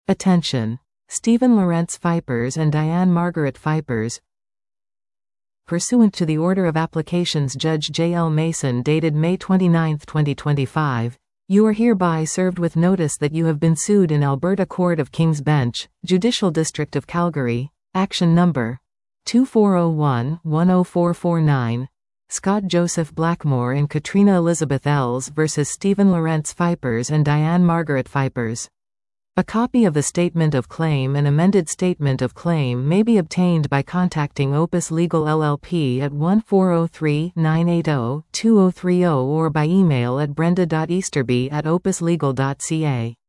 Attention! Stephen Lawrence Vipers and Diane Margaret Vipers. Pursuant to the Order of Applications Judge J. L. Mason dated May 29, 2025, you are hereby served with notice that you have been sued in Alberta Court of King's Bench, Judicial District of Calgary, Action Number 2401-10449, Scott Joseph Blackmore and Katrina Elizabeth Ells v. Stephen Lawrence Vipers and Diane Margaret Vipers. A copy of the Statement of Claim and amended Statement of Claim may be obtained by contacting Opus Legal LLP at 1403-980-2030 or by email at brenda.easterby@opuslegal.ca.